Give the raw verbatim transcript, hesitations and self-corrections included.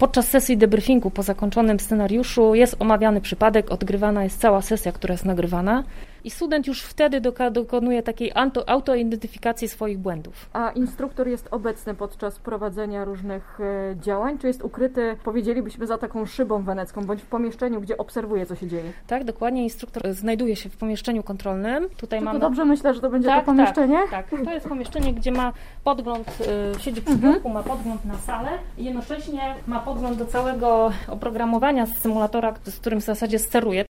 podczas sesji debriefingu po zakończonym scenariuszu jest omawiany przypadek, odgrywana jest cała sesja, która jest nagrywana i student już wtedy doka- dokonuje takiej auto- autoidentyfikacji swoich błędów. A instruktor jest obecny podczas prowadzenia różnych e, działań, czy jest ukryty, powiedzielibyśmy, za taką szybą wenecką, bądź w pomieszczeniu, gdzie obserwuje, co się dzieje? Tak, dokładnie. Instruktor znajduje się w pomieszczeniu kontrolnym. Tutaj Czy mamy... to dobrze myślę, że to będzie tak, to pomieszczenie? Tak, tak. To jest pomieszczenie, gdzie ma podgląd, y, siedzi przy Mhm. biurku, ma podgląd na salę i jednocześnie ma podgląd do całego oprogramowania z symulatora, z którym w zasadzie steruje.